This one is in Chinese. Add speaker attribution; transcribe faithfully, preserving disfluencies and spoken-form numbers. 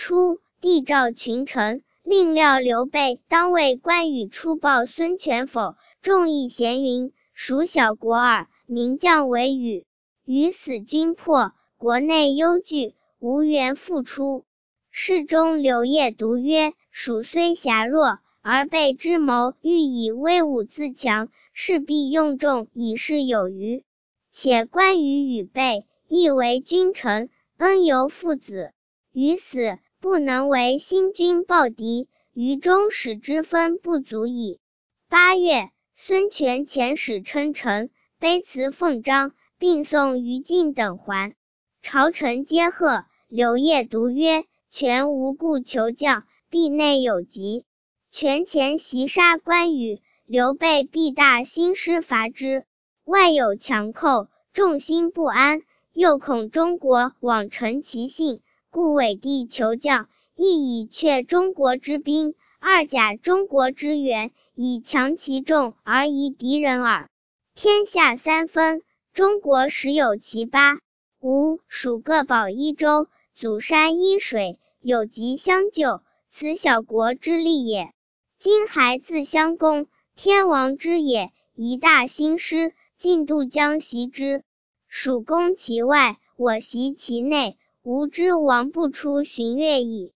Speaker 1: 初，帝召群臣，令料刘备当为关羽出报孙权否，众议咸云：属小国耳，名将为羽。羽死军破，国内忧惧，无缘复出。侍中刘烨独曰：蜀虽狭弱，而备之谋欲以威武自强，势必用众以示有余。且关羽与备亦为君臣，恩由父子。羽死，不能为新军报敌，于中使之分不足矣。八月，孙权遣使称臣，卑辞奉章，并送于禁等还。朝臣皆贺。刘烨独曰：权无故求降，必内有疾。权前袭杀关羽，刘备必大兴师伐之。外有强寇，众心不安，又恐中国罔承其信，故委地求降，亦以却中国之兵，二甲中国之援，以强其众而夷敌人耳。天下三分，中国实有其八。吴、蜀各保一州，阻山依水，有疾相救，此小国之利也。今还自相攻，天亡之也，一大兴师，晋度将袭之。蜀攻其外，我袭其内，吾之亡不出巡阅矣。